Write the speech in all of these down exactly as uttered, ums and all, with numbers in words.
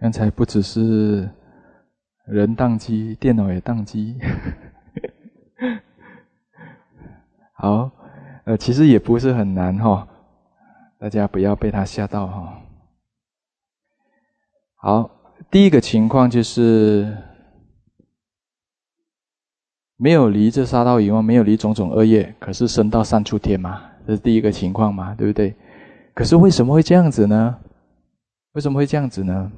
刚才不只是人宕机，电脑也宕机。好，呃，其实也不是很难哈、哦，大家不要被他吓到哈、哦。好，第一个情况就是没有离这杀盗淫妄，没有离种种恶业，可是升到善处天嘛，这是第一个情况嘛，对不对？可是为什么会这样子呢？为什么会这样子呢？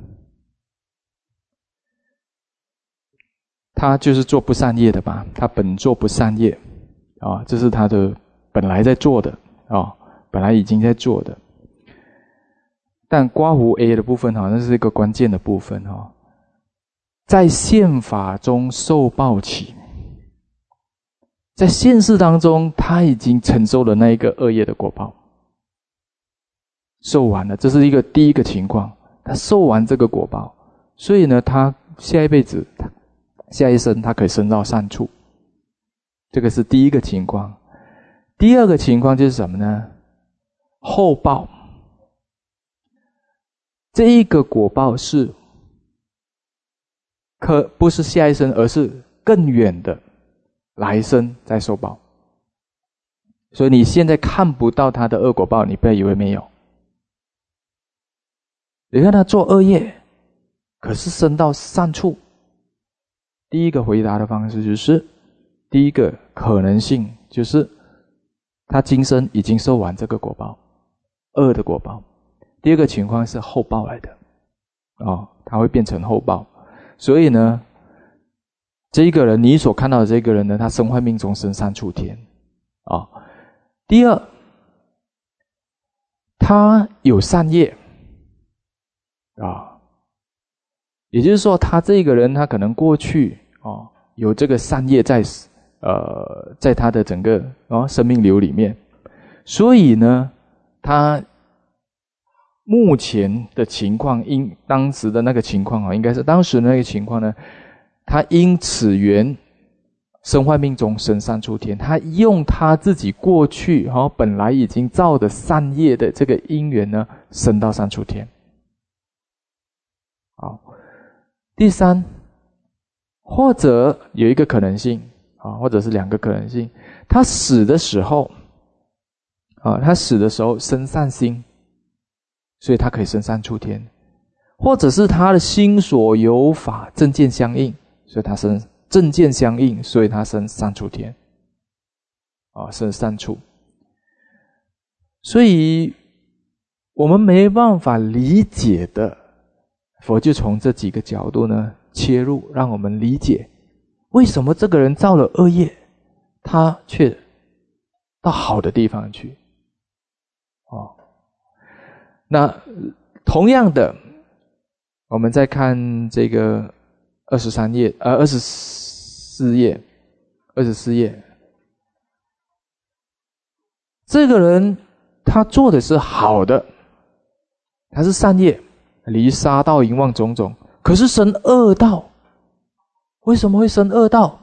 他就是做不善业的嘛，他本做不善业啊，这是他的本来在做的啊，本来已经在做的。但刮胡 A 的部分哈，那是一个关键的部分哈，在现法中受报起，在现世当中他已经承受了那一个恶业的果报，受完了，这是一个第一个情况，他受完这个果报，所以呢，他下一辈子。下一生他可以升到善处，这个是第一个情况。第二个情况就是什么呢？后报。这一个果报是可不是下一生，而是更远的来生再受报。所以你现在看不到他的恶果报，你不要以为没有。你看他做恶业，可是升到善处。第一个回答的方式就是，第一个可能性就是他今生已经受完这个果报，恶的果报。第二个情况是后报来的，哦，他会变成后报。所以呢，这一个人你所看到的这个人呢，他身坏命中生善处天啊、哦。第二，他有善业啊。哦，也就是说，他这个人，他可能过去哦有这个善业在，呃，在他的整个哦生命流里面，所以呢，他目前的情况，因当时的那个情况啊，应该是当时的那个情况呢，他因此缘身坏命中生善处天，他用他自己过去哈、哦、本来已经造的善业的这个因缘呢，升到善处天。好。第三，或者有一个可能性啊，或者是两个可能性，他死的时候啊，他死的时候生善心，所以他可以生善处天；或者是他的心所有法正见相应，所以他生正见相应，所以他生善处天啊，生善处。所以我们没办法理解的。佛就从这几个角度呢切入，让我们理解为什么这个人造了恶业，他却到好的地方去。哦，那同样的，我们再看这个二十三页，呃，二十四页，二十四页，这个人他做的是好的，他是善业。离杀盗淫妄种种，可是生恶道，为什么会生恶道？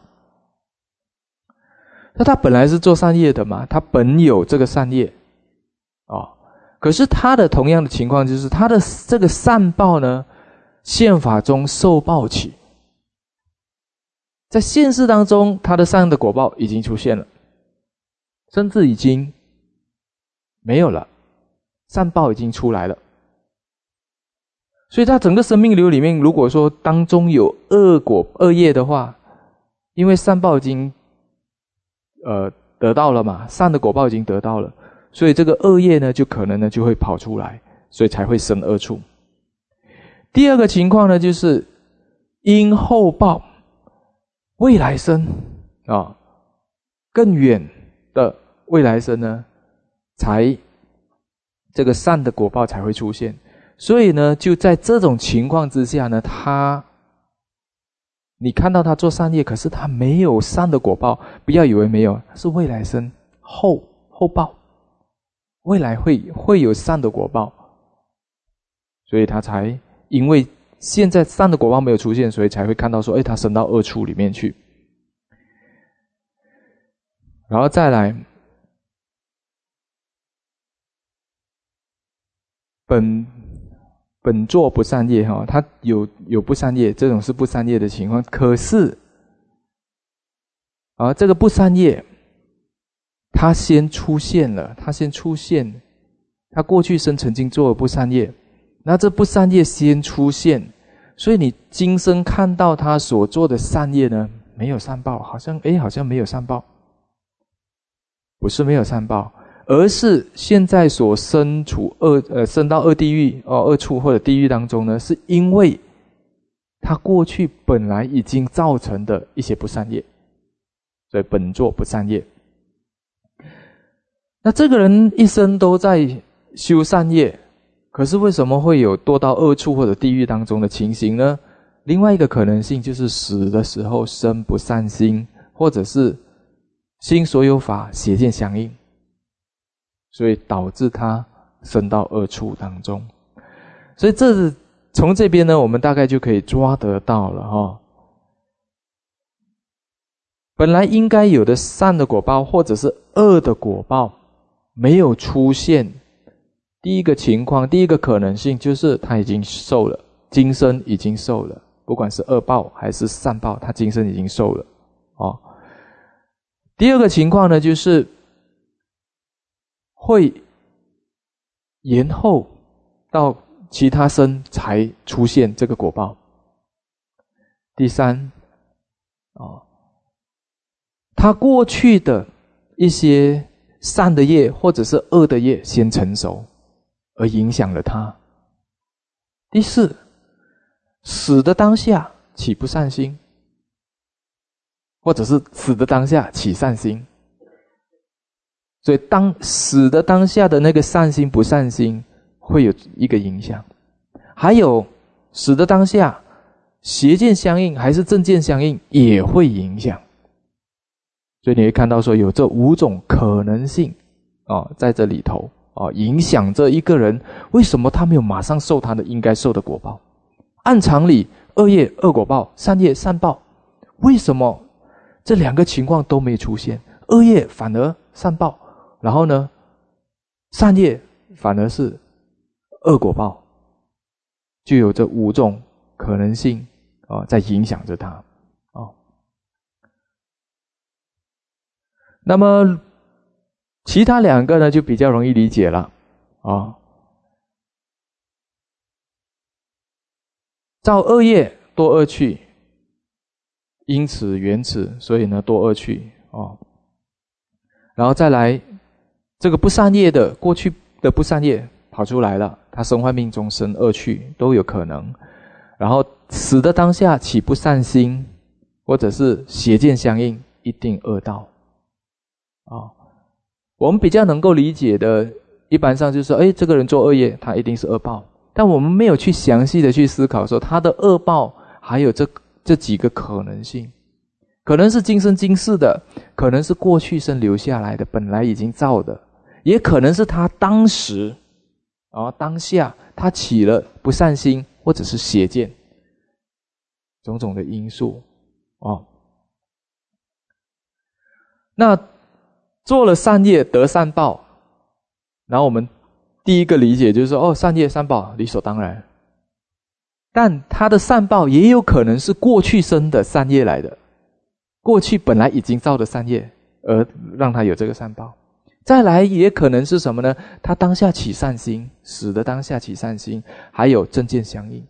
那他本来是做善业的嘛，他本有这个善业哦，可是他的同样的情况就是他的这个善报呢，现法中受报起，在现世当中，他的善的果报已经出现了，甚至已经没有了，善报已经出来了。所以他整个生命流里面，如果说当中有恶果恶业的话，因为善报已经呃得到了嘛，善的果报已经得到了，所以这个恶业呢就可能呢就会跑出来，所以才会生恶处。第二个情况呢，就是因后报未来生啊、哦、更远的未来生呢，才这个善的果报才会出现。所以呢，就在这种情况之下呢，他，你看到他做善业，可是他没有善的果报，不要以为没有，是未来生后后报，未来会会有善的果报，所以他才因为现在善的果报没有出现，所以才会看到说，哎，他升到恶处里面去，然后再来。本本作不善业哈，他有有不善业，这种是不善业的情况。可是啊，这个不善业，他先出现了，他先出现，他过去生曾经做了不善业，那这不善业先出现，所以你今生看到他所做的善业呢，没有善报，好像诶，好像没有善报，不是没有善报。而是现在所身处恶呃升到恶地狱哦恶处或者地狱当中呢，是因为他过去本来已经造成的一些不善业，所以本作不善业。那这个人一生都在修善业，可是为什么会有堕到恶处或者地狱当中的情形呢？另外一个可能性就是死的时候生不善心，或者是心所有法邪见相应，所以导致他生到恶处当中。所以这从这边呢，我们大概就可以抓得到了哈。本来应该有的善的果报或者是恶的果报没有出现，第一个情况，第一个可能性就是他已经受了，今生已经受了，不管是恶报还是善报，他今生已经受了哦。第二个情况呢，就是会延后到其他生才出现这个果报。第三，哦，他过去的一些善的业或者是恶的业先成熟，而影响了他。第四，死的当下起不善心，或者是死的当下起善心。所以当死的当下的那个善心不善心会有一个影响，还有死的当下邪见相应还是正见相应也会影响。所以你会看到说有这五种可能性哦，在这里头哦，影响着一个人为什么他没有马上受他的应该受的果报。按常理，恶业恶果报，善业善报，为什么这两个情况都没出现？恶业反而善报，然后呢，善业反而是恶果报，就有这五种可能性哦，在影响着他哦。那么其他两个呢，就比较容易理解了啊、哦。造恶业堕恶趣，因此缘此，所以呢堕恶趣哦。然后再来这个不善业的过去的不善业跑出来了，他生坏命中生恶趣都有可能。然后死的当下起不善心，或者是邪见相应，一定恶道啊、哦。我们比较能够理解的，一般上就是说，哎，这个人做恶业，他一定是恶报。但我们没有去详细的去思考说，他的恶报还有这这几个可能性，可能是今生今世的，可能是过去生留下来的，本来已经造的，也可能是他当时啊、哦、当下他起了不善心，或者是邪见，种种的因素哦。那做了善业得善报，然后我们第一个理解就是说，哦，善业善报理所当然。但他的善报也有可能是过去生的善业来的，过去本来已经造的善业，而让他有这个善报。再来也可能是什么呢？他当下起善心，死的当下起善心，还有正见相应。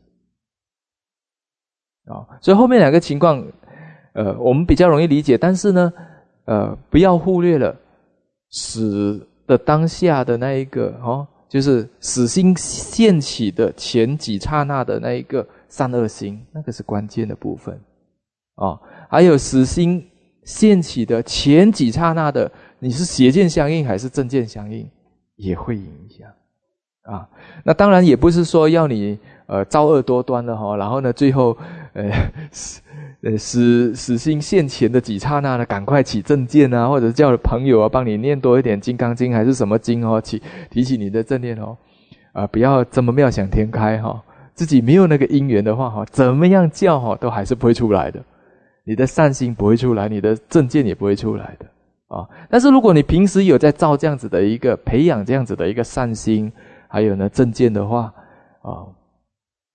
哦，所以后面两个情况，呃，我们比较容易理解，但是呢，呃，不要忽略了死的当下的那一个哦，就是死心现起的前几刹那的那一个善恶心，那个是关键的部分哦。还有死心现起的前几刹那的，你是邪见相应还是正见相应，也会影响啊。那当然也不是说要你呃造恶多端了哈，然后呢最后呃呃死死心现前的几刹那呢，赶快起正见啊，或者叫朋友啊帮你念多一点金刚经还是什么经哦，起提起你的正念哦，啊、呃、不要这么妙想天开哈、哦，自己没有那个因缘的话哈，怎么样叫哈都还是不会出来的，你的善心不会出来，你的正见也不会出来的啊。但是如果你平时有在造这样子的一个培养这样子的一个善心，还有呢正见的话啊，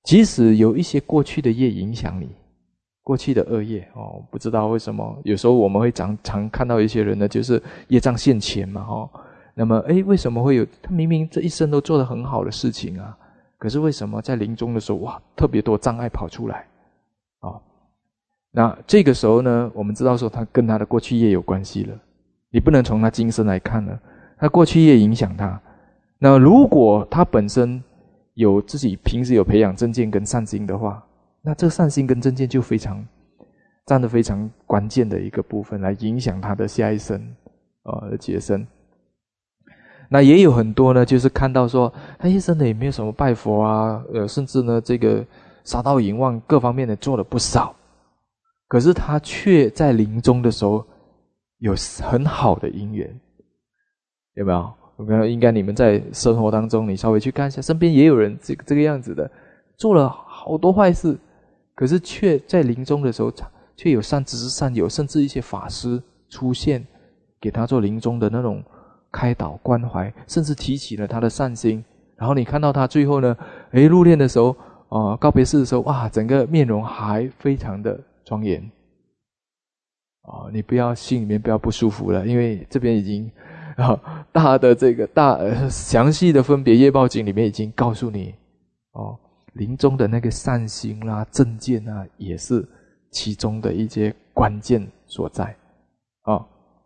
即使有一些过去的业影响你，过去的恶业哦，不知道为什么，有时候我们会常常看到一些人呢，就是业障现前嘛，哦，那么诶，为什么会有他明明这一生都做得很好的事情啊，可是为什么在临终的时候，哇，特别多障碍跑出来，哦，那这个时候呢，我们知道说他跟他的过去业有关系了，你不能从他今生来看了，他过去业影响他。那如果他本身有自己平时有培养正见跟善心的话，那这善心跟正见就非常占得非常关键的一个部分，来影响他的下一生呃结生。那也有很多呢，就是看到说他一生呢也没有什么拜佛啊，呃，甚至呢这个杀盗淫妄各方面的做了不少，可是他却在临终的时候有很好的因缘，有没有？应该你们在生活当中，你稍微去看一下，身边也有人这个这个样子的，做了好多坏事，可是却在临终的时候，却有善知识善友，甚至一些法师出现，给他做临终的那种开导关怀，甚至提起了他的善心。然后你看到他最后呢，诶，入殓的时候，呃，告别式的时候，哇，整个面容还非常的庄严。哦，你不要心里面不要不舒服了，因为这边已经。啊，大的这个大呃详细的分别业报经里面已经告诉你，哦，临终的那个善心啦、正见啊，也是其中的一些关键所在。哦，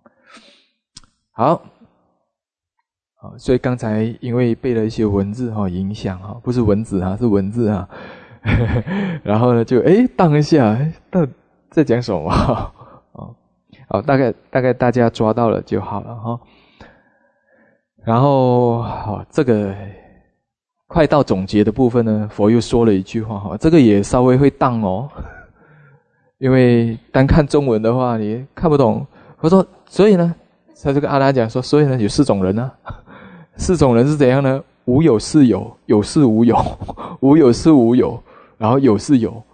好，好，所以刚才因为被了一些文字哈、哦、影响哈、哦，不是文字啊，是文字啊，然后呢就诶荡一下，到在讲什么？哦，好，大概大概大家抓到了就好了哈。然后好，这个快到总结的部分呢，佛又说了一句话哈，这个也稍微会荡哦，因为单看中文的话你看不懂。我说所以呢，他就跟阿难讲说，所以呢有四种人呢、啊，四种人是怎样呢？无有是有，有是无有，无有是无有，然后有是有。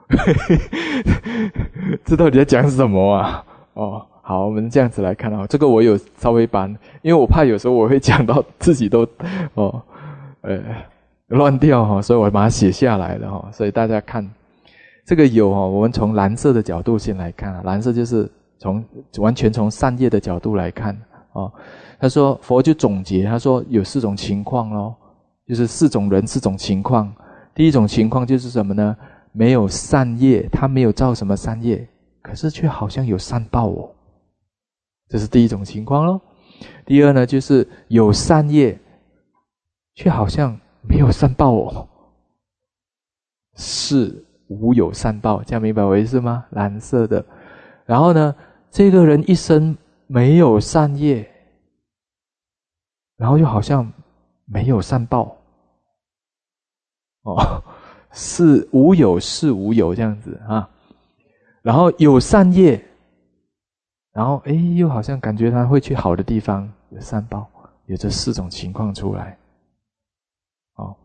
这到底在讲什么啊？哦。好，我们这样子来看啊，这个我有稍微把，因为我怕有时候我会讲到自己都哦呃乱掉哈，所以我把它写下来了哈。所以大家看这个有哈，我们从蓝色的角度先来看啊，蓝色就是从完全从善业的角度来看哦。他说佛就总结，他说有四种情况咯，就是四种人四种情况。第一种情况就是什么呢？没有善业，他没有造什么善业，可是却好像有善报哦。这是第一种情况咯。第二呢，就是有善业，却好像没有善报哦。是无有善报，这样明白我意思吗？蓝色的。然后呢，这个人一生没有善业，然后又好像没有善报。哦，是无有是无有这样子啊。然后有善业。然后，诶，又好像感觉他会去好的地方，有善报，有这四种情况出来。哦，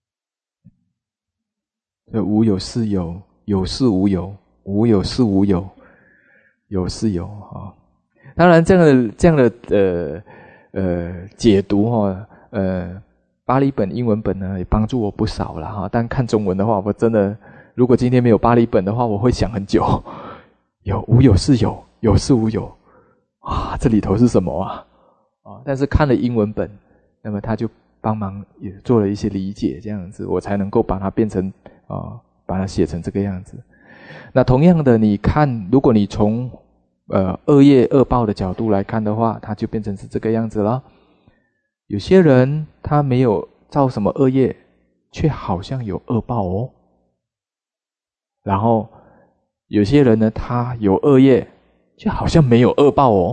所以无有是有，有是无有，无有是无有，有是有啊、哦。当然，这样的这样的呃呃解读哈、哦，呃，巴利本、英文本呢也帮助我不少了哈。但看中文的话，我真的如果今天没有巴利本的话，我会想很久。有无有是有。有是无有，啊，这里头是什么啊？啊，但是看了英文本，那么他就帮忙也做了一些理解，这样子我才能够把它变成啊，把它写成这个样子。那同样的，你看，如果你从呃恶业恶报的角度来看的话，它就变成是这个样子了。有些人他没有造什么恶业，却好像有恶报哦。然后有些人呢，他有恶业。就好像没有恶报哦，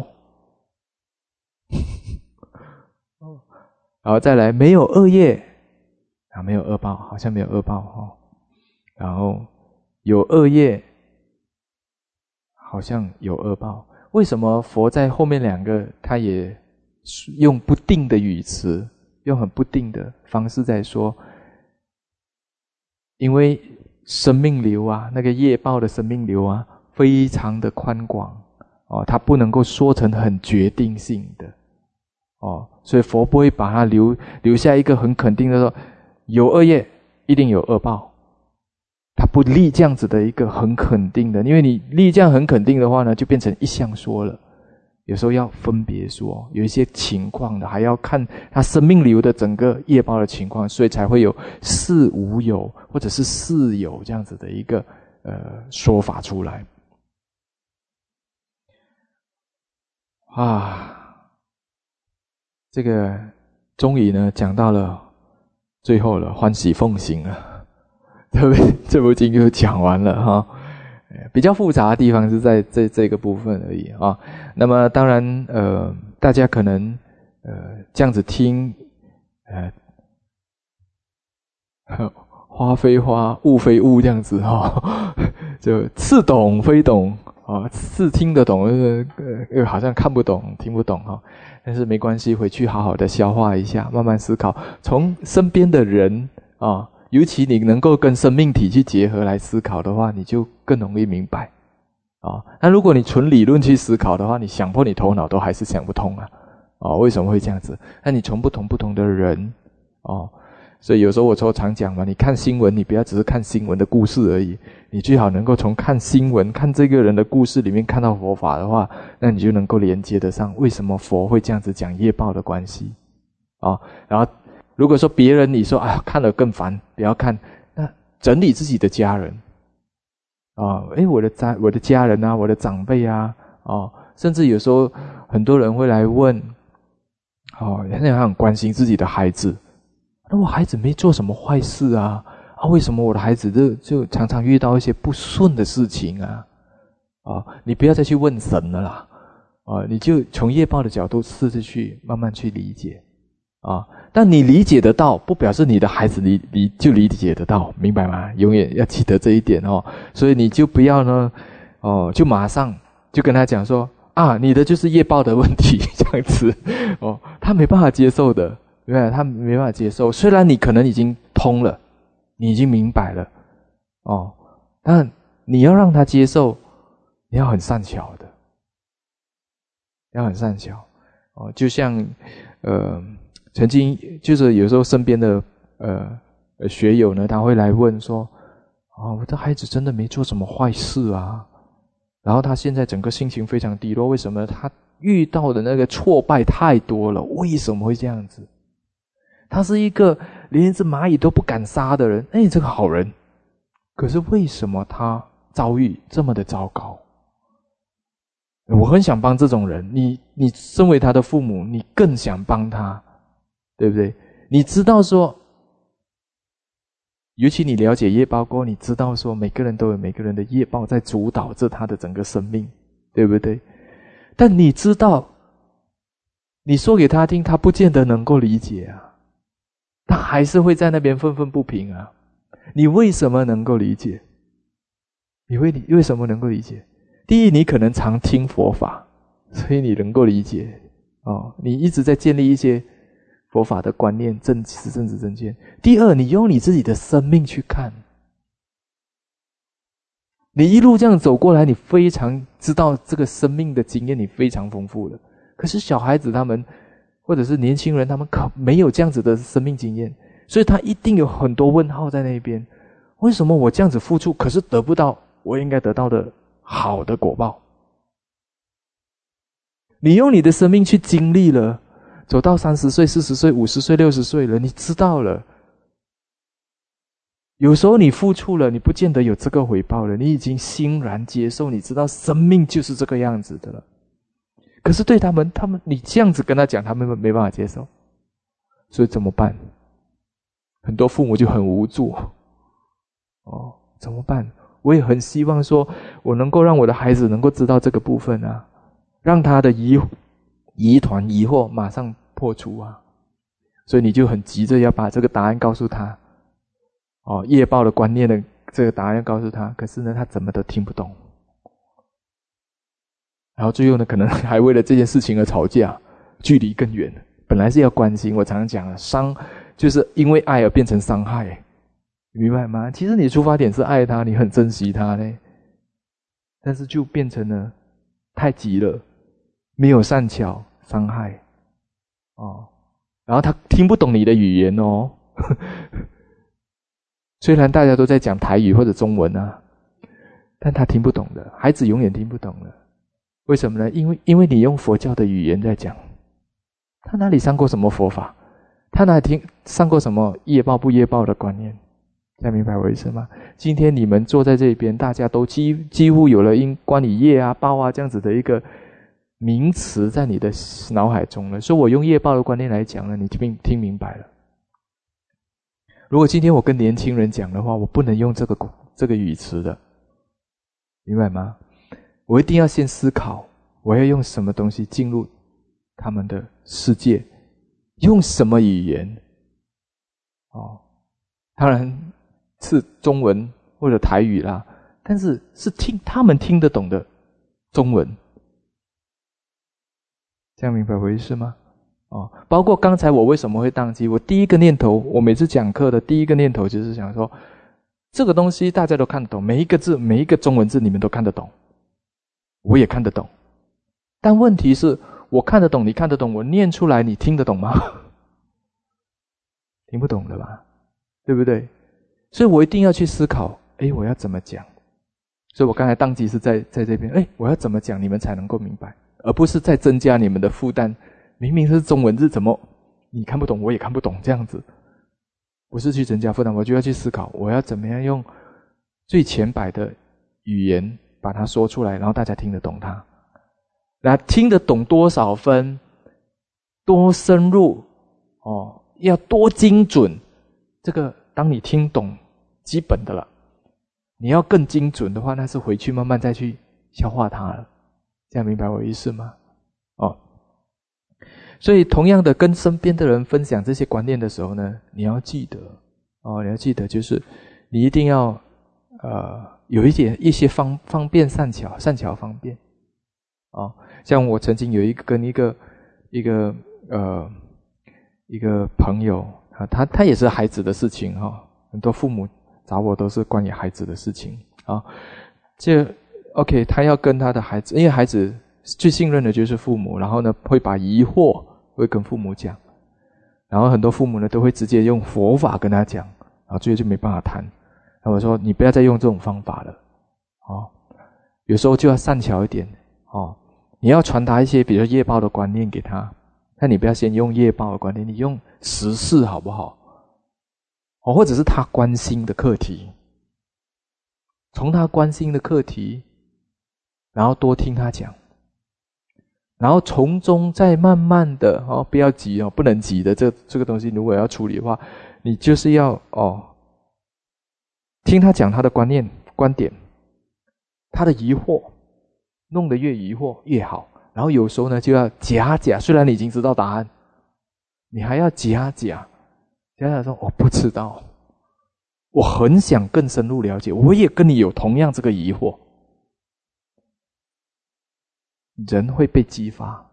然后再来没有恶业啊，没有恶报，好像没有恶报哦。然后有恶业，好像有恶报。为什么佛在后面两个，他也用不定的语词，用很不定的方式在说？因为生命流啊，那个业报的生命流啊，非常的宽广。哦，它不能够说成很决定性的，哦，所以佛不会把它留留下一个很肯定的说，有恶业一定有恶报， 他不立这样子的一个很肯定的，因为你立这样很肯定的话呢，就变成一项说了。有时候要分别说，有一些情况的还要看他生命流的整个业报的情况，所以才会有似无有或者是似有这样子的一个呃说法出来。啊，这个终于呢讲到了最后了，欢喜奉行了，对不对？这部经就讲完了哈。比较复杂的地方是在这这个部分而已啊。那么当然，呃，大家可能呃这样子听，呃，花非花，雾非雾这样子哈、哦，就似懂非懂啊，似听得懂，呃呃，好像看不懂、听不懂哈、哦。但是没关系，回去好好的消化一下，慢慢思考，从身边的人啊。尤其你能够跟生命体去结合来思考的话，你就更容易明白啊。那如果你纯理论去思考的话，你想破你头脑都还是想不通啊。哦，为什么会这样子？那你从不同不同的人哦，所以有时候我说常讲嘛，你看新闻，你不要只是看新闻的故事而已，你最好能够从看新闻、看这个人的故事里面看到佛法的话，那你就能够连接得上为什么佛会这样子讲业报的关系啊。然后如果说别人你说啊看了更烦，不要看，那整理自己的家人啊，诶我的家我的家人啊，我的长辈啊，哦，甚至有时候很多人会来问，哦，现在很关心自己的孩子，那我孩子没做什么坏事啊，啊，为什么我的孩子就就常常遇到一些不顺的事情啊？啊，你不要再去问神了啦，啊，你就从业报的角度试着去慢慢去理解。啊，但你理解得到，不表示你的孩子理理就理解得到，明白吗？永远要记得这一点哦。所以你就不要呢，哦，就马上就跟他讲说啊，你的就是业报的问题，这样子哦，他没办法接受的，对吧？他没办法接受。虽然你可能已经通了，你已经明白了，哦，但你要让他接受，你要很善巧的，要很善巧哦，就像呃。曾经就是有时候身边的呃学友呢，他会来问说：“啊，我的孩子真的没做什么坏事啊，然后他现在整个心情非常低落，为什么？他遇到的那个挫败太多了，为什么会这样子？他是一个连一只蚂蚁都不敢杀的人，哎，这个好人，可是为什么他遭遇这么的糟糕？我很想帮这种人，你你身为他的父母，你更想帮他。”对不对？你知道说，尤其你了解业报过后，你知道说每个人都有每个人的业报在主导着他的整个生命，对不对？但你知道，你说给他听，他不见得能够理解啊，他还是会在那边愤愤不平啊。你为什么能够理解？你会为什么能够理解？第一，你可能常听佛法，所以你能够理解哦。你一直在建立一些佛法的观念、正知、正知正见。第二，你用你自己的生命去看，你一路这样走过来，你非常知道这个生命的经验，你非常丰富了。可是小孩子他们，或者是年轻人，他们可没有这样子的生命经验，所以他一定有很多问号在那边。为什么我这样子付出，可是得不到我应该得到的好的果报？你用你的生命去经历了。走到三十岁、四十岁、五十岁、六十岁了，你知道了。有时候你付出了，你不见得有这个回报了。你已经欣然接受，你知道生命就是这个样子的了。可是对他们，他们你这样子跟他讲，他们没办法接受。所以怎么办？很多父母就很无助。哦，怎么办？我也很希望说，我能够让我的孩子能够知道这个部分啊，让他的疑疑团疑惑马上破除啊！所以你就很急着要把这个答案告诉他，哦，业报的观念的这个答案要告诉他，可是呢，他怎么都听不懂，然后最后呢，可能还为了这件事情而吵架，距离更远。本来是要关心，我常常讲了，伤就是因为爱而变成伤害，明白吗？其实你出发点是爱他，你很珍惜他呢，但是就变成了太急了。没有善巧，伤害哦，然后他听不懂你的语言哦， 虽然大家都在讲台语或者中文啊，但他听不懂的，孩子永远听不懂的。为什么呢？因为因为你用佛教的语言在讲，他哪里上过什么佛法？他哪里听上过什么业报不业报的观念？大家明白我意思吗？今天你们坐在这边，大家都几几乎有了因关于业啊报啊这样子的一个名词在你的脑海中了。所以我用业报的观念来讲呢，你听听明白了。如果今天我跟年轻人讲的话，我不能用这个这个语词的，明白吗？我一定要先思考，我要用什么东西进入他们的世界，用什么语言？哦，当然是中文或者台语啦，但是是听他们听得懂的中文，这样明白我意思吗？哦，包括刚才我为什么会宕机，我第一个念头，我每次讲课的第一个念头就是想说，这个东西大家都看得懂，每一个字每一个中文字你们都看得懂，我也看得懂，但问题是我看得懂你看得懂，我念出来你听得懂吗？听不懂了吧，对不对？所以我一定要去思考，诶，我要怎么讲？所以我刚才宕机是在在这边，诶，我要怎么讲你们才能够明白，而不是再增加你们的负担。明明是中文字，怎么你看不懂我也看不懂，这样子不是去增加负担，我就要去思考我要怎么样用最浅白的语言把它说出来，然后大家听得懂它。那听得懂多少分，多深入哦，要多精准，这个当你听懂基本的了，你要更精准的话，那是回去慢慢再去消化它了。这样明白我意思吗？哦，所以同样的跟身边的人分享这些观念的时候呢，你要记得哦，你要记得就是你一定要呃有一点一些方方便善巧，善巧方便哦。像我曾经有一个跟一个一个呃一个朋友啊，他他也是孩子的事情哈、哦，很多父母找我都是关于孩子的事情啊。这 OK， 他要跟他的孩子，因为孩子最信任的就是父母，然后呢会把疑惑会跟父母讲，然后很多父母呢都会直接用佛法跟他讲，然后最后就没办法谈。然后我说你不要再用这种方法了，哦，有时候就要善巧一点哦。你要传达一些比如业报的观念给他，但你不要先用业报的观念，你用实事好不好？哦，或者是他关心的课题，从他关心的课题，然后多听他讲。然后从中再慢慢的哦，不要急哦，不能急的。这这个东西如果要处理的话，你就是要哦，听他讲他的观念、观点，他的疑惑，弄得越疑惑越好。然后有时候呢，就要假假，虽然你已经知道答案，你还要假假，假假说我不知道，我很想更深入了解，我也跟你有同样这个疑惑。人会被激发，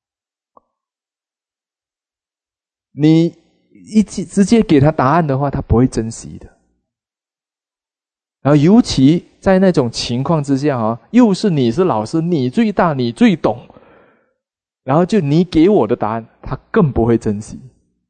你一直接给他答案的话，他不会珍惜的。然后尤其在那种情况之下啊，又是你是老师，你最大，你最懂，然后就你给我的答案，他更不会珍惜。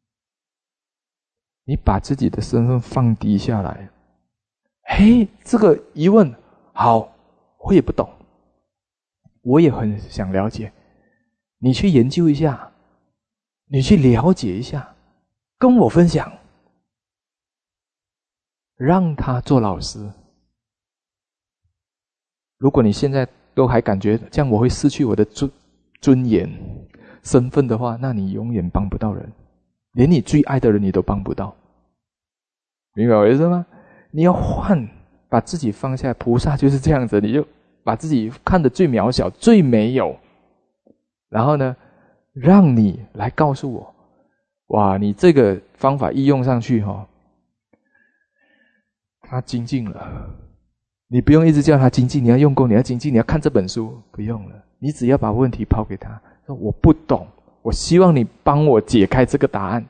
你把自己的身份放低下来，嘿，这个疑问好，我也不懂。我也很想了解，你去研究一下，你去了解一下，跟我分享，让他做老师。如果你现在都还感觉这样我会失去我的尊尊严、身份的话，那你永远帮不到人，连你最爱的人你都帮不到。明白我意思吗？你要换，把自己放下，菩萨就是这样子，你就把自己看得最渺小、最没有，然后呢，让你来告诉我，哇，你这个方法一用上去哦，他精进了。你不用一直叫他精进，你要用功，你要精进，你要看这本书，不用了。你只要把问题抛给他，说我不懂，我希望你帮我解开这个答案，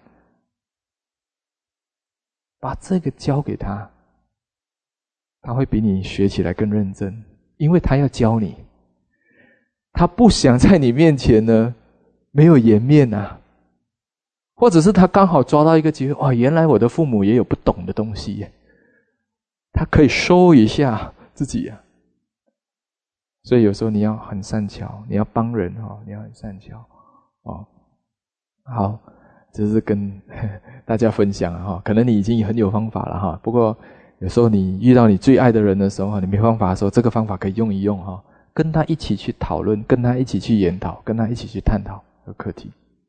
把这个交给他，他会比你学起来更认真。因为他要教你，他不想在你面前呢没有颜面啊，或者是他刚好抓到一个机会，哇，原来我的父母也有不懂的东西耶， 他可以收一下自己啊。所以有时候你要很善巧，你要帮人哦，你要很善巧哦。好，这是跟大家分享哈，可能你已经很有方法了哈。不过有时候你遇到你最爱的人的时候，你没方法的时候，这个方法可以用一用哈，跟他一起去讨论，跟他一起去研讨，跟他一起去探讨这个课题。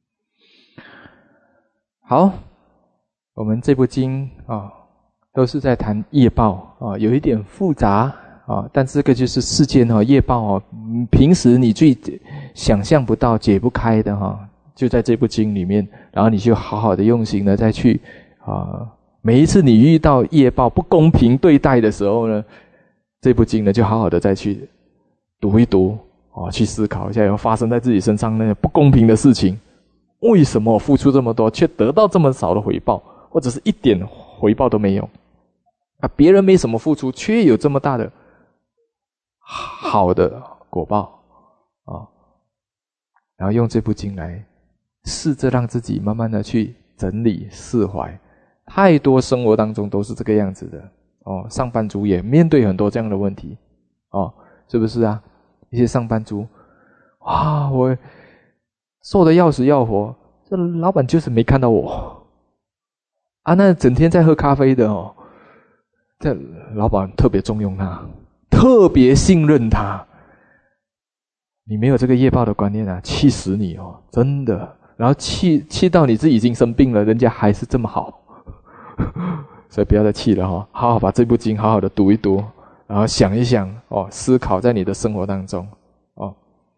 好，我们这部经啊，都是在谈业报啊，有一点复杂。啊，但这个就是世间哈业报哦，平时你最想象不到、解不开的哈，就在这部经里面，然后你就好好的用心的再去啊，每一次你遇到业报不公平对待的时候呢，这部经呢就好好的再去读一读啊，去思考一下，有发生在自己身上那个不公平的事情，为什么我付出这么多却得到这么少的回报，或者是一点回报都没有啊？别人没什么付出，却有这么大的好的果报啊，然后用这部经来试着让自己慢慢的去整理释怀。太多生活当中都是这个样子的哦，上班族也面对很多这样的问题哦，是不是啊？一些上班族，哇，我瘦得要死要活，这老板就是没看到我啊，那整天在喝咖啡的哦，这老板特别重用他，特别信任他。你没有这个业报的观念啊，气死你哦，真的。然后气气到你自己已经生病了，人家还是这么好，所以不要再气了哈，好好把这部经好好的读一读，然后想一想哦，思考在你的生活当中哦。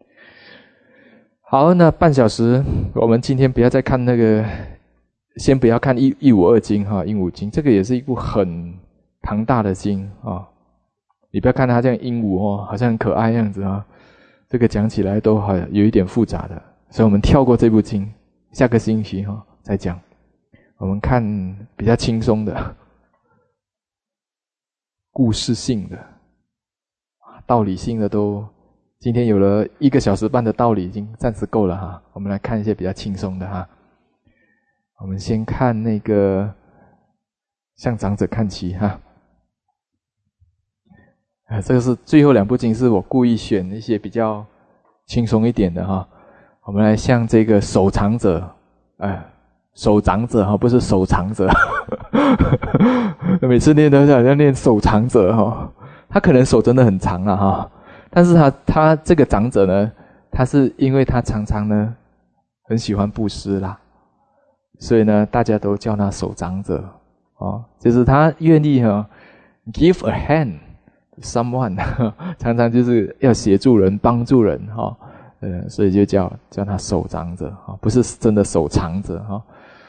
好，那半小时，我们今天不要再看那个，先不要看一一五二经哈，鹦鹉经，这个也是一部很庞大的经啊、哦。你不要看它这样鹦鹉哦，好像很可爱样子啊，这个讲起来都好有一点复杂的，所以我们跳过这部经，下个星期哈、哦、再讲。我们看比较轻松的、故事性的、道理性的都，今天有了一个小时半的道理已经暂时够了哈。我们来看一些比较轻松的哈。我们先看那个向长者看齐哈。啊，这个是最后两部经，是我故意选一些比较轻松一点的哈。我们来向这个守长者，哎，守长者哈，不是守长者。每次念都好像念守长者哈，他可能手真的很长啊哈，但是他他这个长者呢，他是因为他常常呢很喜欢布施啦，所以呢大家都叫他守长者哦，就是他愿意哈 give a hand。someone 常常就是要协助人帮助人哈，呃，所以就叫叫他守长者哈，不是真的守长者哈。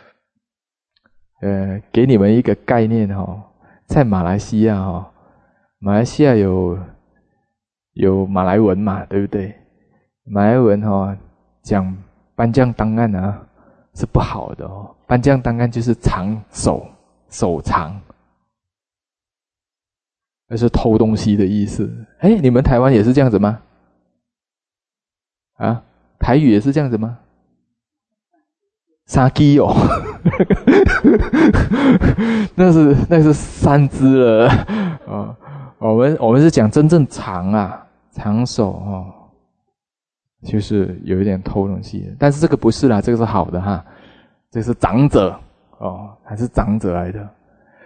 呃，给你们一个概念哈，在马来西亚哈，马来西亚有有马来文嘛，对不对？马来文哈讲班将当案啊是不好的哦，班将当案就是长守守长。那是偷东西的意思。哎，你们台湾也是这样子吗？啊，台语也是这样子吗？杀鸡哦，那是那是三只了啊。我们我们是讲真正长啊，长手哦，就是有一点偷东西的，但是这个不是啦，这个是好的哈，这是长者哦，还是长者来的。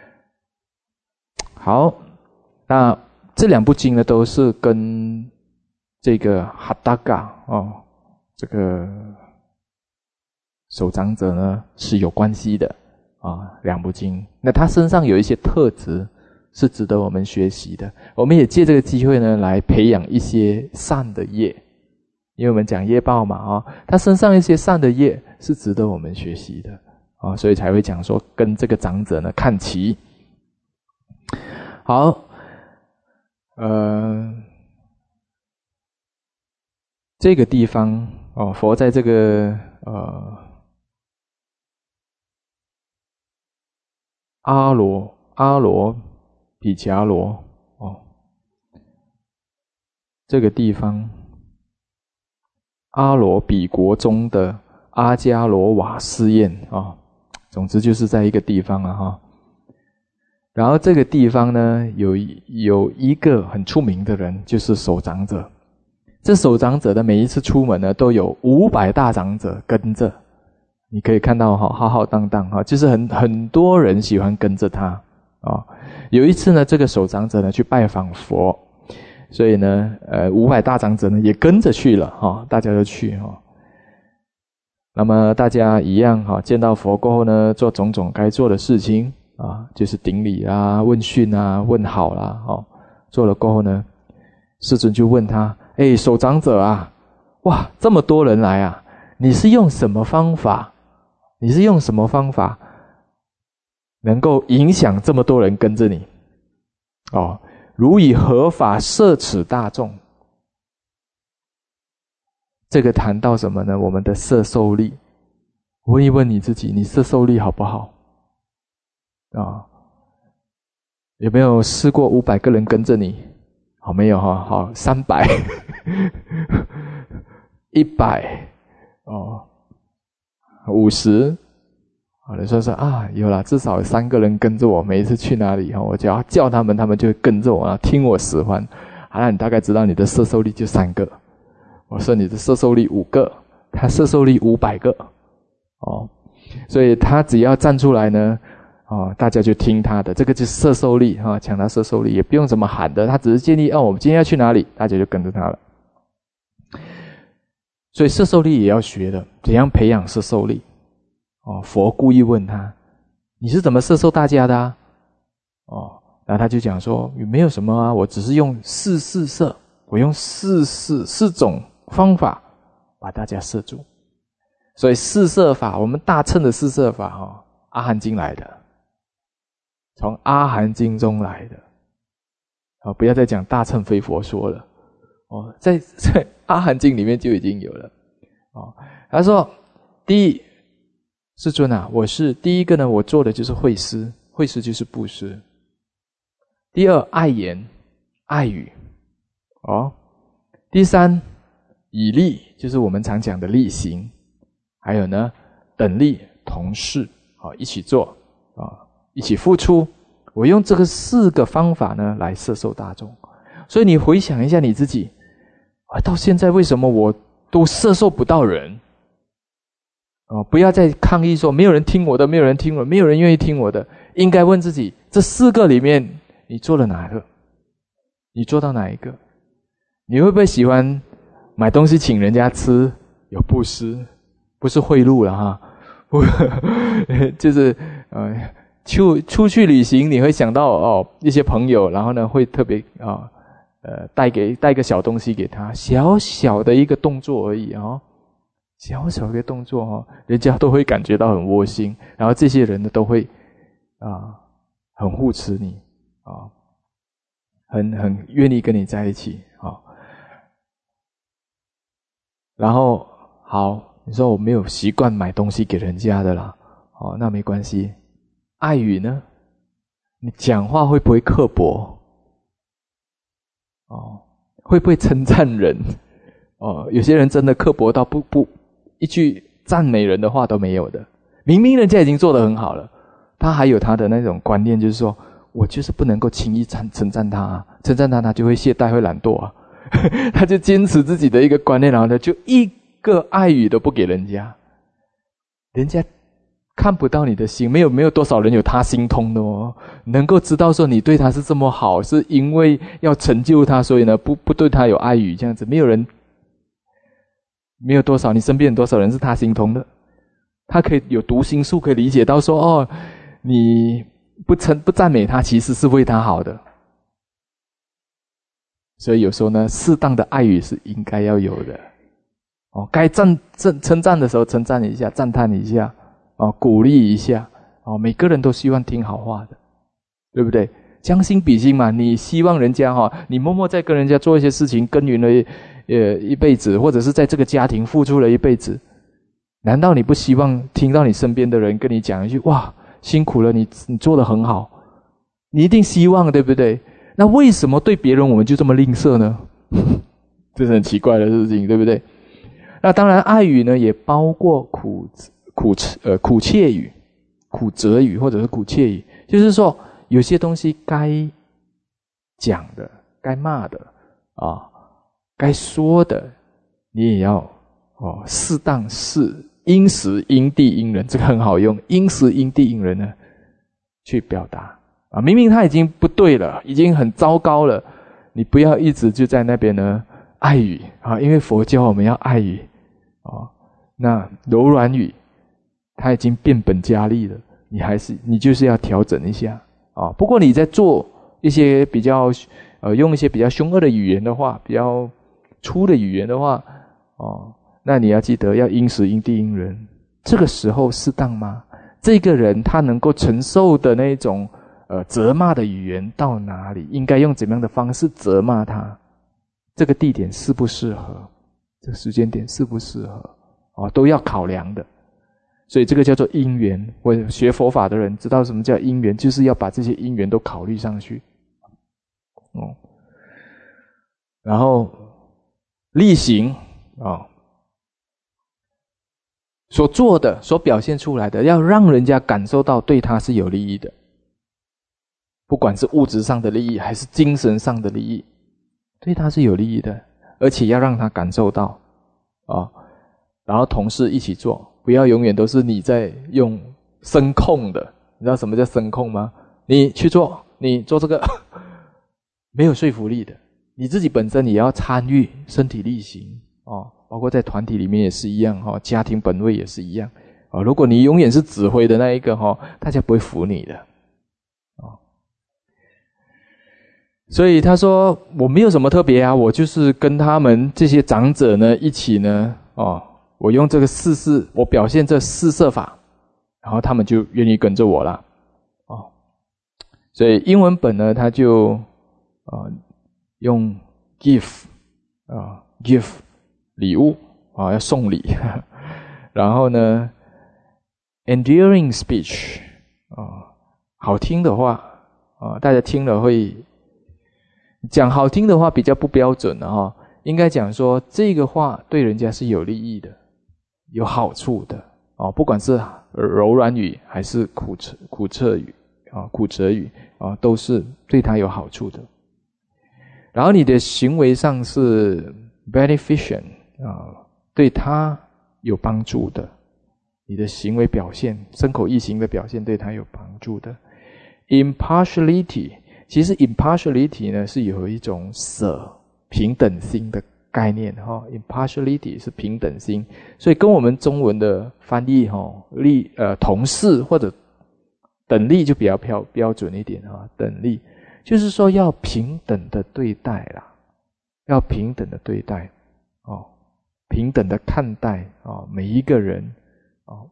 好。那这两部经呢，都是跟这个哈达嘎哦，这个守长者呢是有关系的啊。两部经，那他身上有一些特质是值得我们学习的。我们也借这个机会呢，来培养一些善的业，因为我们讲业报嘛啊，他身上一些善的业是值得我们学习的啊，所以才会讲说跟这个长者呢看齐。好。呃，这个地方哦，佛在这个呃阿罗阿罗毗迦罗哦，这个地方阿罗比国中的阿迦罗瓦寺院啊、哦，总之就是在一个地方啊哈。 然后这个地方呢，有有一个很出名的人，就是守长者。这守长者的每一次出门呢，都有五百大长者跟着。你可以看到哈，浩浩荡荡哈，就是很很多人喜欢跟着他啊。有一次呢，这个守长者呢去拜访佛，所以呢，呃，五百大长者呢也跟着去了哈，大家都去哈。那么大家一样哈，见到佛过后呢，做种种该做的事情啊，就是顶礼啊、问讯啊、问好啦，哦，做了过后呢，世尊就问他。哎，守长者啊，哇，这么多人来啊，你是用什么方法？你是用什么方法能够影响这么多人跟着你？哦，如以何法摄持大众？这个谈到什么呢？我们的摄受力。问一问你自己，你摄受力好不好？啊、哦，有没有试过五百个人跟着你？好，没有哈，好，三百，一百，哦，五十，好的，说说啊，有啦，至少有三个人跟着我，每一次去哪里哈，我只要叫他们，他们就会跟着我啊，听我使唤。好了，你大概知道你的摄受力就三个。我说你的摄受力五个，他摄受力五百个，哦，所以他只要站出来呢。哦，大家就听他的，这个就是摄受力哈，抢他摄受力也不用怎么喊的，他只是建议哦，我们今天要去哪里，大家就跟着他了。所以摄受力也要学的，怎样培养摄受力？哦，佛故意问他，你是怎么摄受大家的啊？哦，然后他就讲说，没有什么啊，我只是用四四摄，我用四四四种方法把大家摄住。所以四摄法，我们大乘的四摄法哈、哦，阿含经来的。从阿含经中来的，哦，不要再讲大乘非佛说了，哦，在在阿含经里面就已经有了，哦，他说，第一，世尊啊，我是第一个呢，我做的就是惠施，惠施就是布施。第二，爱言，爱语，哦，第三，以利，就是我们常讲的利行，还有呢，等利同事，好，一起做，啊。一起付出，我用这个四个方法呢来摄受大众。所以你回想一下你自己，啊，到现在为什么我都摄受不到人？哦，不要再抗议说没有人听我的，没有人听我的，没有人愿意听我的。应该问自己，这四个里面你做了哪个？你做到哪一个？你会不会喜欢买东西请人家吃？有布施，不是贿赂了哈，不就是呃。出出去旅行，你会想到哦一些朋友，然后呢会特别啊、哦、呃带给带个小东西给他，小小的一个动作而已啊、哦，小小的动作哦，人家都会感觉到很窝心，然后这些人呢都会啊很护持你啊，很很愿意跟你在一起啊。然后好，你说我没有习惯买东西给人家的啦，哦，那没关系。爱语呢？你讲话会不会刻薄？哦，会不会称赞人？哦，有些人真的刻薄到不不一句赞美人的话都没有的。明明人家已经做得很好了，他还有他的那种观念，就是说我就是不能够轻易称称赞他、啊，称赞他他就会懈怠会懒惰啊，他就坚持自己的一个观念，然后呢就一个爱语都不给人家，人家。看不到你的心，没有没有多少人有他心通的哦，能够知道说你对他是这么好，是因为要成就他，所以呢不不对他有爱语这样子，没有人，没有多少，你身边有多少人是他心通的？他可以有读心术，可以理解到说哦，你不称不赞美他，其实是为他好的。所以有时候呢，适当的爱语是应该要有的哦，该赞称称赞的时候称赞一下，赞叹一下。哦，鼓励一下哦，每个人都希望听好话的，对不对？将心比心嘛，你希望人家哈、哦，你默默在跟人家做一些事情，耕耘了呃一辈子，或者是在这个家庭付出了一辈子，难道你不希望听到你身边的人跟你讲一句哇，辛苦了，你你做得很好，你一定希望，对不对？那为什么对别人我们就这么吝啬呢？这是很奇怪的事情，对不对？那当然，爱语呢也包括苦苦呃苦切语、苦责语或者是苦切语，就是说有些东西该讲的、该骂的啊、该说的，你也要哦，适当适因时因地因人，这个很好用，因时因地因人呢去表达啊。明明他已经不对了，已经很糟糕了，你不要一直就在那边呢爱语啊，因为佛教我们要爱语啊。那柔软语，它已经变本加厉了，你还是你就是要调整一下啊。不过你在做一些比较呃用一些比较凶恶的语言的话，比较粗的语言的话，哦，那你要记得要因时因地因人。这个时候适当吗？这个人他能够承受的那种呃责骂的语言到哪里？应该用怎么样的方式责骂他？这个地点适不适合？这个时间点适不适合？哦，都要考量的。所以这个叫做因缘。我学佛法的人知道什么叫因缘，就是要把这些因缘都考虑上去。哦，然后力行啊、哦，所做的、所表现出来的，要让人家感受到对他是有利益的，不管是物质上的利益还是精神上的利益，对他是有利益的，而且要让他感受到啊、哦。然后同事一起做，不要永远都是你在用声控的。你知道什么叫声控吗？你去做，你做这个没有说服力的。你自己本身也要参与，身体力行哦，包括在团体里面也是一样哈、哦，家庭本位也是一样啊、哦。如果你永远是指挥的那一个哈、哦，大家不会服你的哦。所以他说我没有什么特别啊，我就是跟他们这些长者呢一起呢哦。我用这个四事，我表现这四摄法，然后他们就愿意跟着我了，哦，所以英文本呢，他就呃用 give 啊、呃、give 礼物啊、呃、要送礼，然后呢 endearing speech 啊、呃、好听的话啊、呃、大家听了会讲好听的话比较不标准的哈、哦，应该讲说这个话对人家是有利益的。有好处的哦，不管是柔软语还是苦涩苦涩语啊、苦舌语啊，都是对他有好处的。然后你的行为上是 beneficent 啊，对他有帮助的。你的行为表现、身口意行的表现对他有帮助的。impartiality， 其实 impartiality 呢是有一种舍平等心的概念哈 ，impartiality 是平等心，所以跟我们中文的翻译哈，立呃同事或者等立就比较标标准一点哈，等立就是说要平等的对待啦，要平等的对待哦，平等的看待哦，每一个人哦，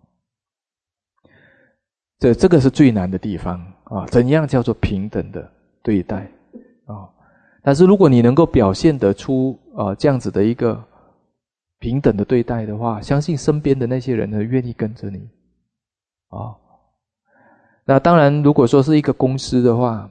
这这个是最难的地方啊，怎样叫做平等的对待啊？但是如果你能够表现得出呃这样子的一个平等的对待的话，相信身边的那些人呢愿意跟着你啊、哦。那当然如果说是一个公司的话，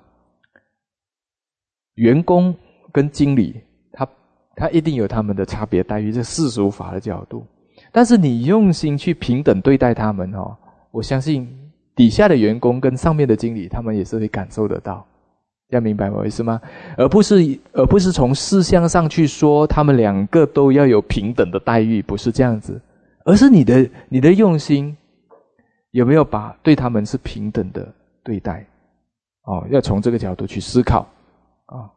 员工跟经理他他一定有他们的差别待遇，这世俗法的角度，但是你用心去平等对待他们哦，我相信底下的员工跟上面的经理他们也是会感受得到，要明白我意思吗？而不是而不是从事项上去说他们两个都要有平等的待遇，不是这样子，而是你的你的用心有没有把对他们是平等的对待哦，要从这个角度去思考啊、哦。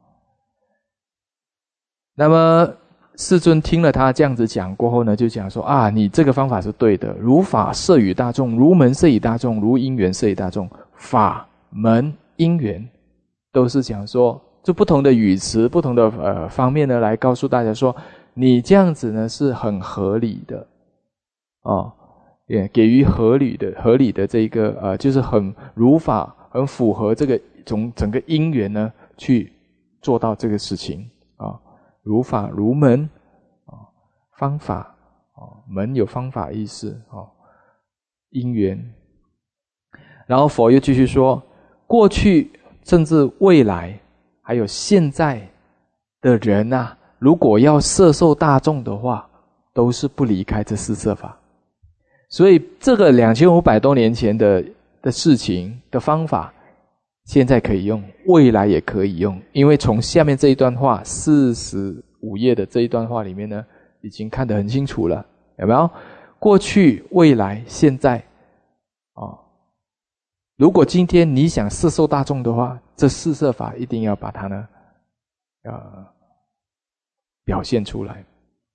那么世尊听了他这样子讲过后呢，就讲说啊，你这个方法是对的，如法摄与大众，如门摄与大众，如因缘摄与大众，法门因缘都是讲说，就不同的语词、不同的呃方面呢，来告诉大家说，你这样子呢是很合理的，哦，也给予合理的、合理的这个呃，就是很如法、很符合这个从整个因缘呢去做到这个事情啊、哦，如法如门啊、哦，方法哦，门有方法意思哦，因缘，然后佛又继续说，过去。甚至未来还有现在的人啊，如果要摄受大众的话，都是不离开这四摄法。所以这个两千五百多年前的的事情的方法， 现在可以用，未来也可以用，因为从下面这一段话四十五页的这一段话里面呢，已经看得很清楚了，有没有？过去、未来、现在，哦，如果今天你想摄受大众的话，这四摄法一定要把它呢，呃，表现出来。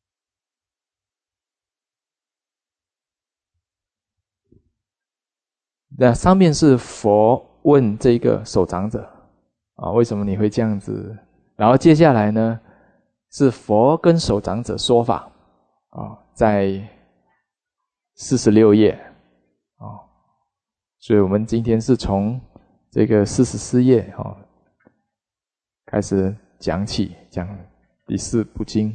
那上面是佛问这个首长者啊，为什么你会这样子？然后接下来呢，是佛跟首长者说法啊，在四十六页啊，所以我们今天是从这个四十四页啊开始讲起，讲第四部经。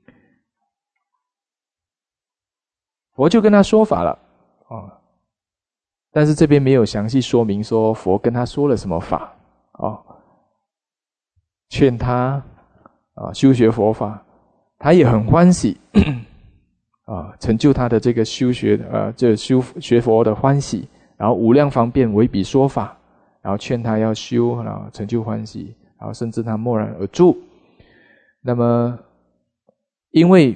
佛就跟他说法了啊。但是这边没有详细说明说佛跟他说了什么法啊，劝他啊修学佛法，他也很欢喜啊，成就他的这个修学呃这修学佛的欢喜，然后无量方便为彼说法，然后劝他要修，然后成就欢喜，然后甚至他默然而住。那么因为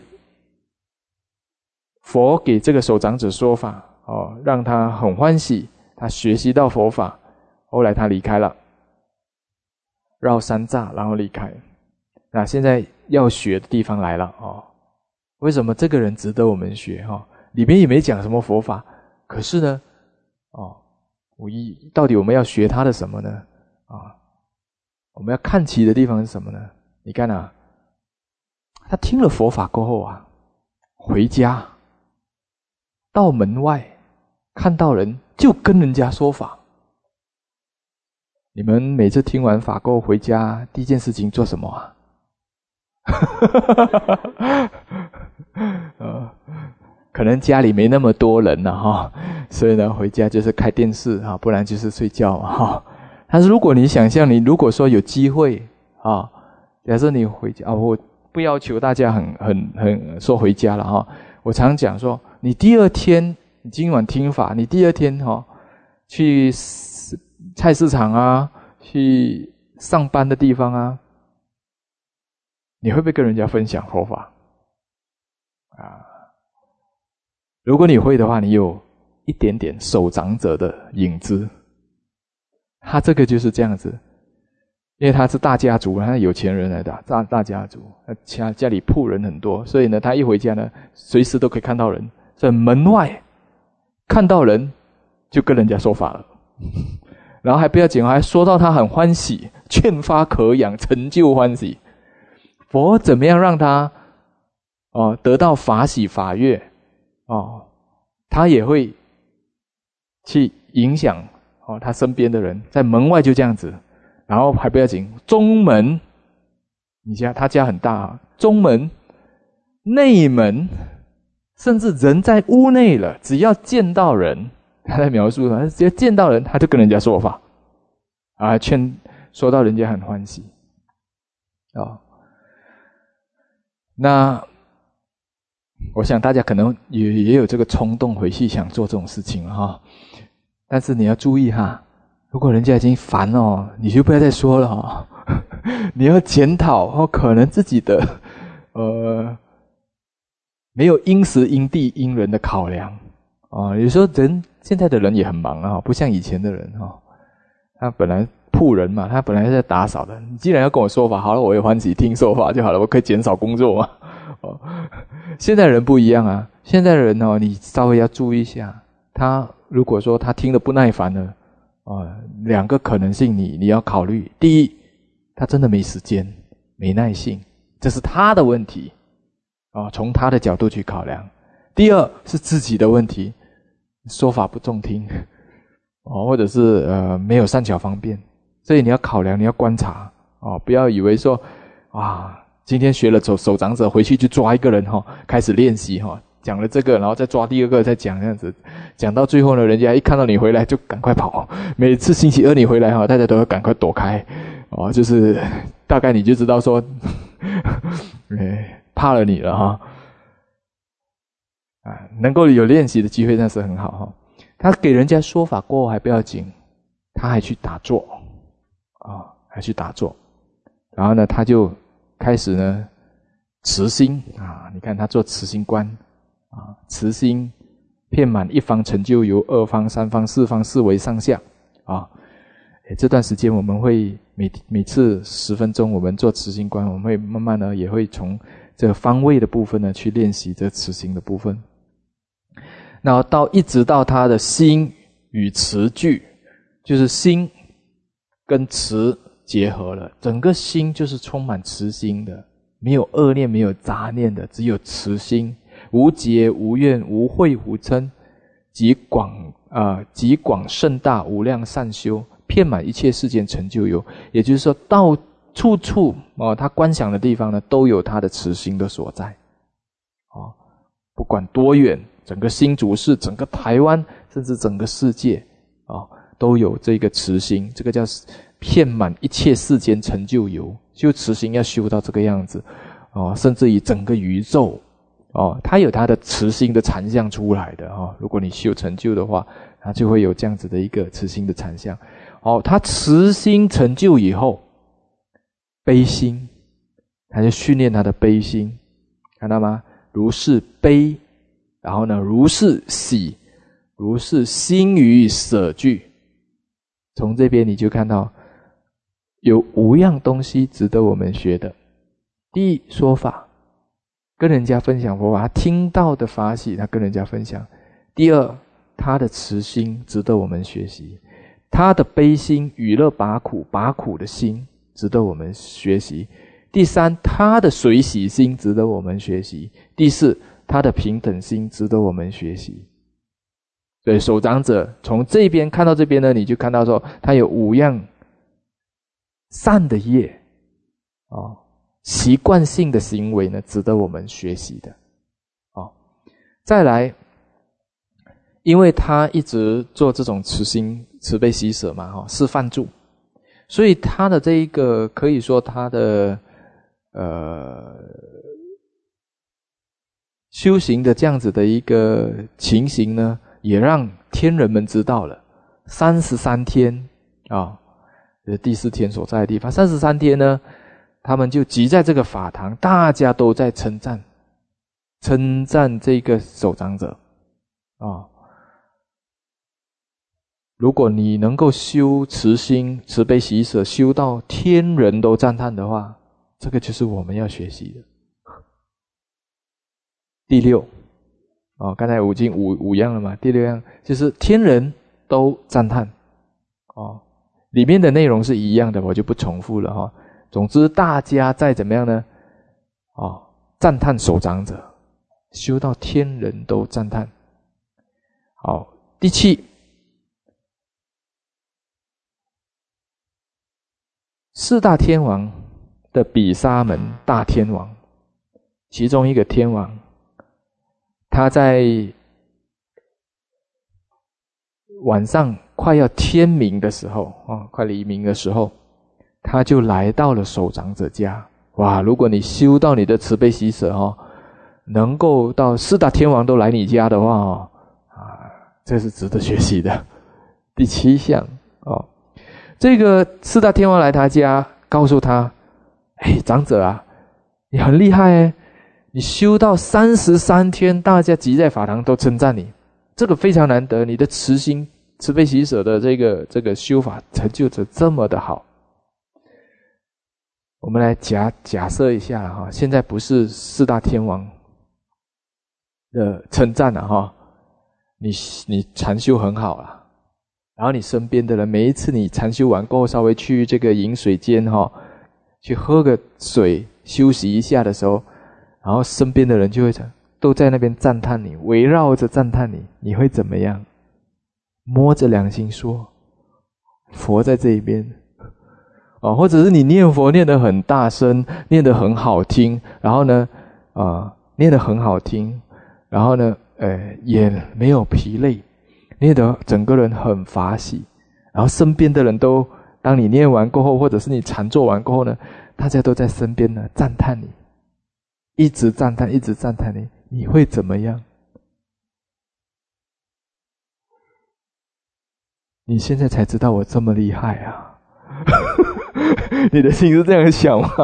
佛给这个首长者说法哦，让他很欢喜，他学习到佛法，后来他离开了，绕三匝然后离开。那现在要学的地方来了哦，为什么这个人值得我们学哈？里面也没讲什么佛法，可是呢，哦，无疑到底我们要学他的什么呢？啊，我们要看齐的地方是什么呢？你看啊，他听了佛法过后啊，回家到门外看到人就跟人家说法。你们每次听完法过后回家第一件事情做什么啊？呃，可能家里没那么多人了哈，所以呢回家就是开电视啊，不然就是睡觉哈。但是如果你想象，你如果说有机会啊，假设你回家啊，我不要求大家很很很说回家了哈。我常讲说，你第二天你今晚听法，你第二天哈、哦、去菜市场啊，去上班的地方啊，你会不会跟人家分享佛法啊？如果你会的话，你有一点点首长者的影子。他这个就是这样子，因为他是大家族，他是有钱人来的大大家族，家家里仆人很多，所以呢，他一回家呢，随时都可以看到人，在门外看到人就跟人家说法了。然后还不要紧，还说到他很欢喜，劝发可养，成就欢喜。佛怎么样让他哦得到法喜法悦哦，他也会去影响哦他身边的人，在门外就这样子。然后还不要紧，中门，你家他家很大啊，中门、内门，甚至人在屋内了，只要见到人，他在描述他只要见到人，他就跟人家说法啊，劝说到人家很欢喜啊、哦。那我想大家可能也也有这个冲动回去想做这种事情了哈，但是你要注意哈，如果人家已经烦了哦，你就不要再说了哦。你要检讨哦，可能自己的呃没有因时因地因人的考量哦。有时候人现在的人也很忙啊，不像以前的人哈、哦，他本来仆人嘛，他本来是在打扫的。你既然要跟我说法，好了，我也欢喜听说法就好了，我可以减少工作嘛。哦，现在人不一样啊，现在人哦，你稍微要注意一下，他如果说他听得不耐烦了，哦，两个可能性你你要考虑。第一，他真的没时间、没耐性，这是他的问题啊、哦，从他的角度去考量。第二是自己的问题，说法不中听哦，或者是呃没有善巧方便，所以你要考量，你要观察哦，不要以为说啊。今天学了首首长者，回去就抓一个人哈，开始练习哈，讲了这个，然后再抓第二个，再讲这样子，讲到最后呢，人家一看到你回来就赶快跑。每次星期二你回来哈，大家都要赶快躲开哦，就是大概你就知道说，怕了你了哈。啊，能够有练习的机会那是很好哈。他给人家说法过后还不要紧，他还去打坐啊，还去打坐。然后呢，他就开始呢持心啊，你看他做持心观啊，持心遍满一方成就由二方、三方、四方四维上下啊。这段时间我们会每每次十分钟，我们做持心观，我们会慢慢的也会从这个方位的部分呢去练习这持心的部分。然后到一直到他的心与持俱，就是心跟持结合了，整个心就是充满持心的，没有恶念，没有杂念的，只有持心，无结无怨无恚无嗔，极广啊、呃、极广甚大无量善修，遍满一切世间成就有。也就是说，到处处哦，他观想的地方呢，都有他的持心的所在。哦，不管多远，整个新竹市、整个台湾，甚至整个世界，哦，都有这个持心，这个叫遍满一切世间成就有。修持心要修到这个样子，哦，甚至于整个宇宙，哦，它有它的持心的禅相出来的哦。如果你修成就的话，它就会有这样子的一个持心的禅相。哦，他持心成就以后，悲心，他就训练他的悲心，看到吗？如是悲，然后呢，如是喜，如是心与舍具。从这边你就看到有五样东西值得我们学的。第一，说法，跟人家分享佛法，他听到的法喜，他跟人家分享。第二，他的慈心值得我们学习，他的悲心，与乐拔苦，拔苦的心值得我们学习。第三，他的随喜心值得我们学习。第四，他的平等心值得我们学习。所以首长者从这边看到这边呢，你就看到说他有五样善的业哦，习惯性的行为呢，值得我们学习的哦。再来，因为他一直做这种慈心慈悲喜舍嘛，哈，示范住，所以他的这一个可以说他的呃修行的这样子的一个情形呢，也让天人们知道了。三十三天啊，这是第四天所在的地方。三十三天呢，他们就集在这个法堂，大家都在称赞，称赞这个首长者啊。如果你能够修慈心、慈悲喜舍，修到天人都赞叹的话，这个就是我们要学习的。第六，哦，刚才五经五五样了嘛，第六样就是天人都赞叹，哦，里面的内容是一样的，我就不重复了哈、哦。总之，大家再怎么样呢？哦，赞叹首长者，修到天人都赞叹。好，第七。四大天王的比沙门大天王，其中一个天王，他在晚上快要天明的时候，哦，快黎明的时候，他就来到了首长者家。哇！如果你修到你的慈悲喜舍哦，能够到四大天王都来你家的话哦，啊，这是值得学习的。第七项哦。这个四大天王来他家，告诉他：“哎，长者啊，你很厉害哎，你修到三十三天，大家集在法堂都称赞你，这个非常难得。你的慈心、慈悲喜舍的这个这个修法成就得这么的好。”我们来假假设一下哈，现在不是四大天王的称赞了哈，你你禅修很好啦。然后你身边的人，每一次你禅修完过后，稍微去这个饮水间哈、哦，去喝个水休息一下的时候，然后身边的人就会都在那边赞叹你，围绕着赞叹你，你会怎么样？摸着良心说，佛在这一边哦，或者是你念佛念得很大声，念得很好听，然后呢，啊、呃，念得很好听，然后呢，呃，也没有疲累。念得整个人很法喜，然后身边的人都，当你念完过后，或者是你禅坐完过后呢，大家都在身边呢赞叹你，一直赞叹，一直赞叹你，你会怎么样？你现在才知道我这么厉害啊！ 你的心是这样想吗？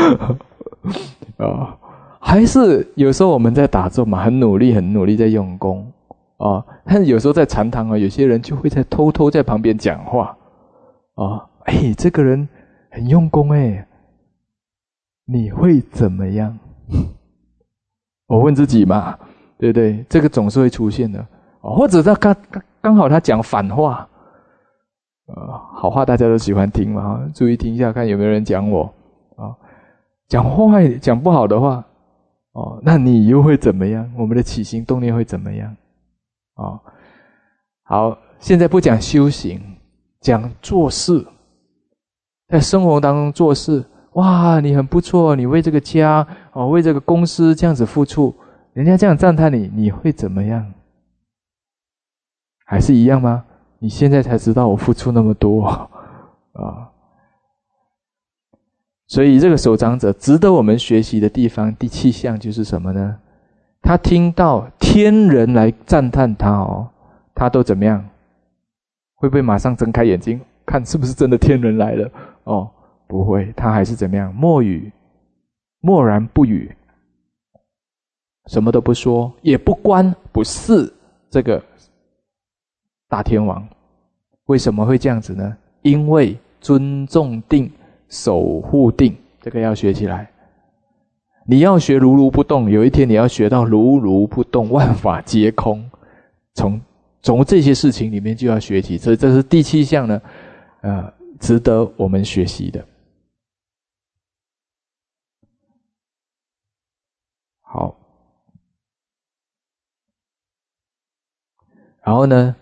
啊，还是有时候我们在打坐嘛，很努力很努力在用功啊，但是有时候在禅堂啊，有些人就会在偷偷在旁边讲话啊，哎，这个人很用功哎，你会怎么样？我问自己嘛，对不对？这个总是会出现的，或者他刚刚好他讲反话，呃，好话大家都喜欢听嘛，注意听一下，看有没有人讲我啊。讲坏讲不好的话，哦，那你又会怎么样？我们的起心动念会怎么样？哦，好，现在不讲修行，讲做事，在生活当中做事。哇，你很不错，你为这个家哦，为这个公司这样子付出，人家这样赞叹你，你会怎么样？还是一样吗？你现在才知道我付出那么多啊！所以这个首长者值得我们学习的地方，第七项就是什么呢？他听到天人来赞叹他哦，他都怎么样？会不会马上睁开眼睛看是不是真的天人来了？哦。不会，他还是怎么样？默语，默然不语，什么都不说，也不观不视这个大天王。为什么会这样子呢？因为尊重定，守护定，这个要学起来。你要学如如不动，有一天你要学到如如不动，万法皆空。从从这些事情里面就要学习，所以这是第七项呢，呃，值得我们学习的。好，然后呢，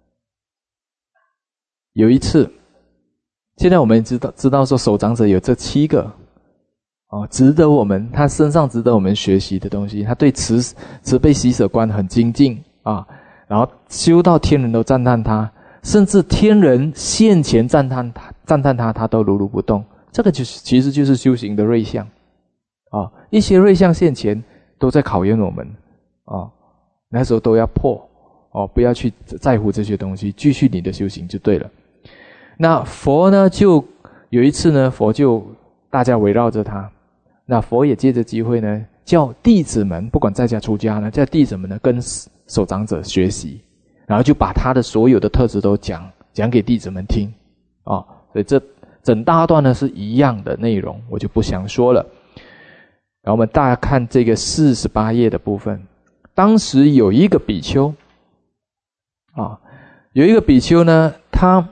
有一次，现在我们知道知道说首长者有这七个哦，值得我们他身上值得我们学习的东西。他对慈慈悲喜舍观很精进啊，然后修到天人都赞叹他，甚至天人现前赞叹他，赞叹他，他都如如不动。这个就是其实就是修行的瑞相啊，一些瑞相现前。都在考验我们哦，那时候都要破哦，不要去在乎这些东西，继续你的修行就对了。那佛呢，就有一次呢，佛就大家围绕着他，那佛也借着机会呢，叫弟子们，不管在家出家呢，叫弟子们呢跟首长者学习，然后就把他的所有的特质都讲讲给弟子们听啊、哦。所以这整大段呢是一样的内容，我就不详说了。然后我们大家看这个四十八页的部分，当时有一个比丘啊，有一个比丘呢，他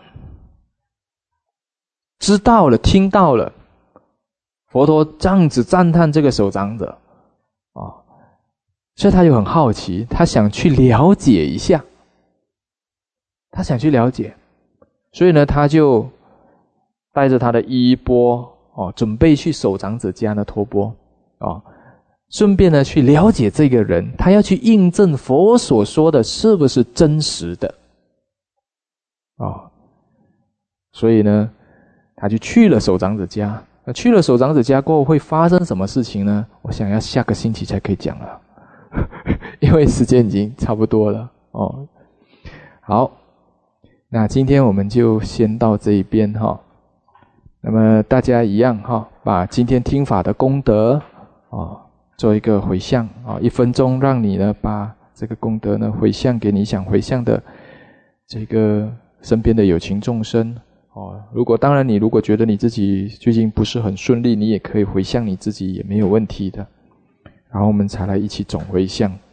知道了，听到了佛陀这样子赞叹这个首长者啊，所以他就很好奇，他想去了解一下，他想去了解，所以呢，他就带着他的衣钵哦，准备去首长者家呢托钵。哦，顺便呢去了解这个人，他要去印证佛所说的是不是真实的哦，所以呢，他就去了首长者家。那去了首长者家过后会发生什么事情呢？我想要下个星期才可以讲了，因为时间已经差不多了哦。好，那今天我们就先到这一边哈、哦。那么大家一样哈、哦，把今天听法的功德。哦，做一个回向啊、哦，一分钟让你呢把这个功德呢回向给你想回向的这个身边的有情众生哦。如果当然你如果觉得你自己最近不是很顺利，你也可以回向你自己也没有问题的。然后我们才来一起总回向。